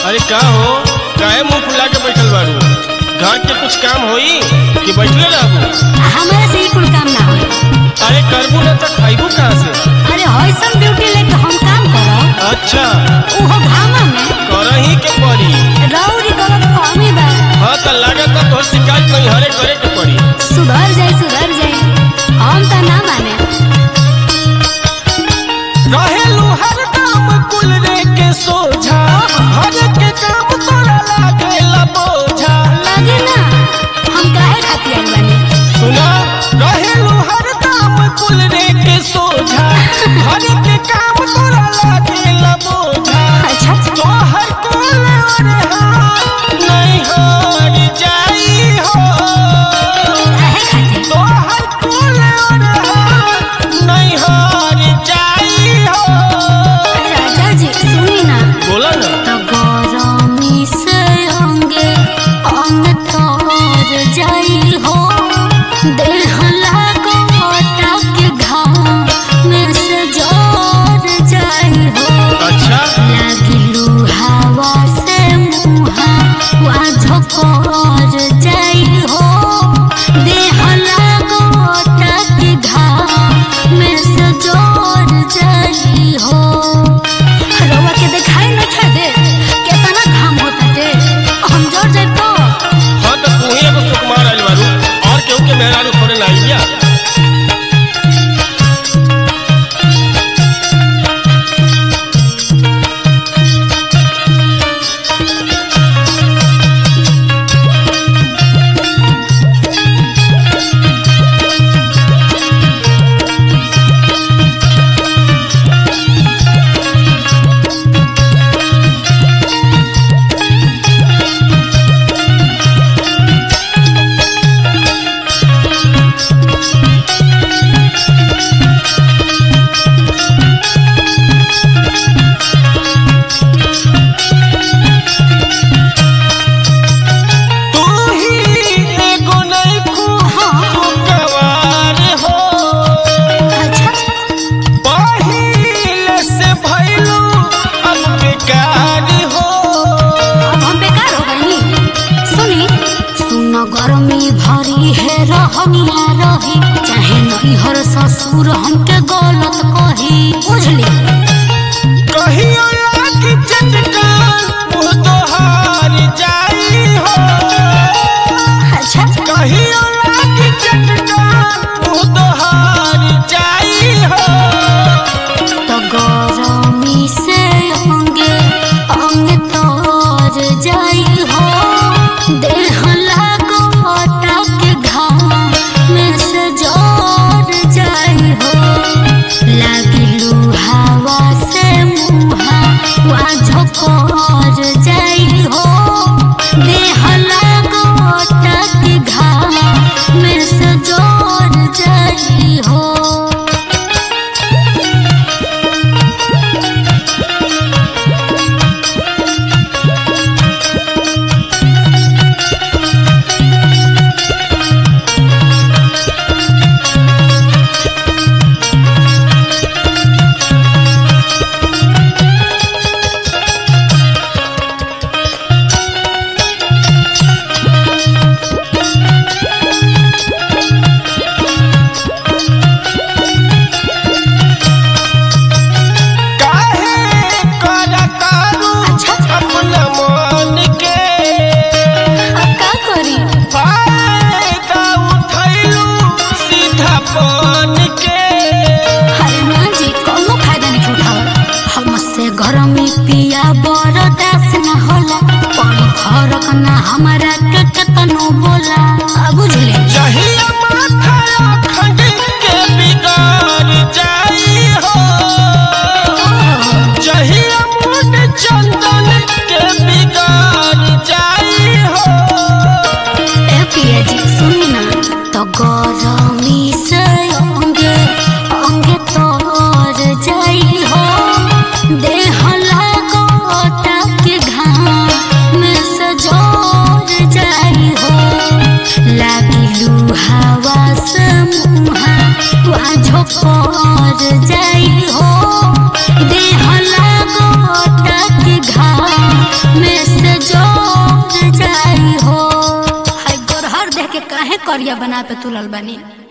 अरे का हो, काहे मुंह फुला के बैठल बारू? घर के कुछ काम होई कि बैठले रहबू? हमारे से ही कुल काम ना होई। अरे करबू ना तो खाइबू कहाँ से? अरे होइसन ड्यूटी लेके हम काम करब। अच्छा ओहो घामा में करही के पड़ी। रौरी गलत फहमी बा। हाँ तो लागत तो शिकायत नहीं हरे करे के पड़ी। सुधर जाई हम तो ना माने। रहेलू हर काम कुल रे के सोझा, हर के काम तोरा लागेला बोझा। लगे ना हम काहे खातिर आइल बानी। सुना रहेलू हर काम कुल रे के सोझा, हर के काम तोरा लागेला बोझा। अच्छा तो हर कोल और हाथ नहीं हार जाई हो। काहे खातिर? तो हर कोल और हाथ नहीं हार जाई हो। राजा जी सुनी ना। बोला ना। तो गरमी से अंगे अंग तोर जाई हो। देह लागो के घाम में से जोर जाई हो। अच्छा लागिलू हवा से मुहा वा झोकर जाई हो। देह लागो के घाम में से जोर जाई हो। रउआ के देखाई न था दे केतना घाम होता दे हम जोर जाए तो। हाँ तो तू ही एगो सुकुमार आइल बारू और केहू के मेहरारू थोड़े ना आइलिया। गर्मी भरी है रहनिया रही चाहे नहीं हर ससुर हमके गलत कही बुझली। कहियो लागी चटकान मुँह तोहार जाई हो। अच्छा कहियो लागी चटकान मुँह तोहार जाई हो। तो गरमी से अंगे अंग तोर जाई हो। देह लागो के घाम में से जोर जाई हो। लागिल में से जोर जाई हो। हाय गोरहर देख के काहे करिया बना पे तुलल बनी।